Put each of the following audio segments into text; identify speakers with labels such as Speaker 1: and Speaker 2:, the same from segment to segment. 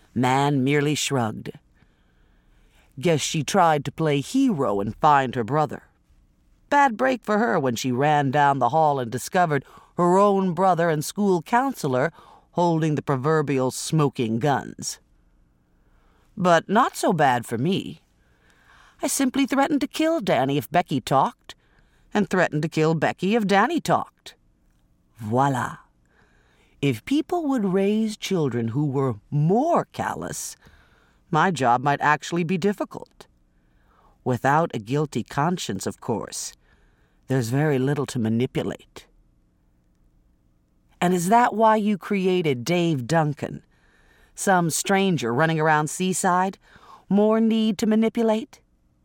Speaker 1: Man merely shrugged. Guess she tried to play hero and find her brother. Bad break for her when she ran down the hall and discovered her own brother and school counselor holding the proverbial smoking guns. But not so bad for me. I simply threatened to kill Danny if Becky talked, and threatened to kill Becky if Danny talked. Voila. If people would raise children who were more callous, my job might actually be difficult. Without a guilty conscience, of course, there's very little to manipulate. And is that why you created Dave Duncan? Some stranger running around Seaside? More need to manipulate?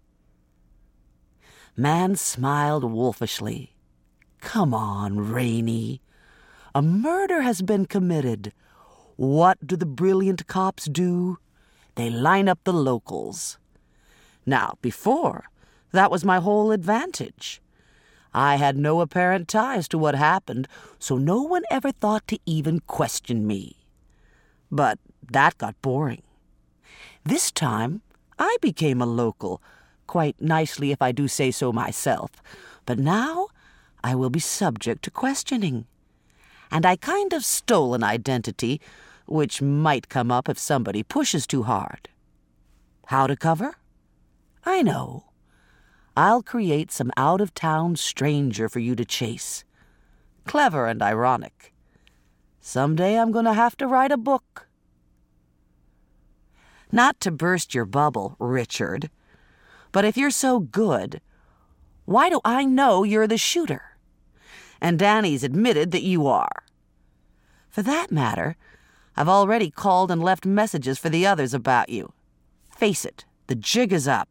Speaker 1: Man smiled wolfishly. Come on, Rainey. A murder has been committed. What do the brilliant cops do? They line up the locals. Now, before, that was my whole advantage. I had no apparent ties to what happened, so no one ever thought to even question me. But that got boring. This time, I became a local, quite nicely if I do say so myself. But now, I will be subject to questioning. And I kind of stole an identity, which might come up if somebody pushes too hard. How to cover? I know. I'll create some out-of-town stranger for you to chase. Clever and ironic. Someday I'm going to have to write a book. Not to burst your bubble, Richard, but if you're so good, why do I know you're the shooter? And Danny's admitted that you are. For that matter, I've already called and left messages for the others about you. Face it, the jig is up.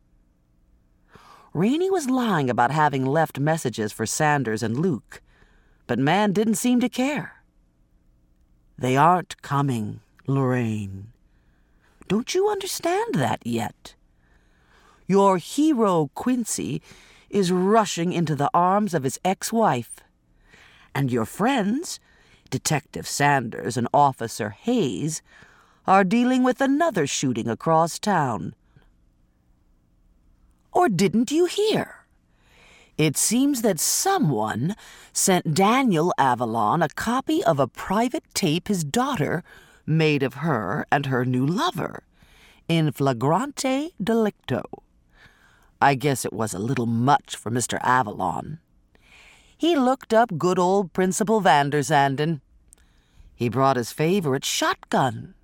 Speaker 1: Rainey was lying about having left messages for Sanders and Luke, but Man didn't seem to care. They aren't coming, Lorraine. Don't you understand that yet? Your hero, Quincy, is rushing into the arms of his ex-wife, and your friends, Detective Sanders and Officer Hayes, are dealing with another shooting across town. Or didn't you hear? It seems that someone sent Daniel Avalon a copy of a private tape his daughter made of her and her new lover, in flagrante delicto. I guess it was a little much for Mr. Avalon. He looked up good old Principal Vanderzanden. He brought his favorite shotgun.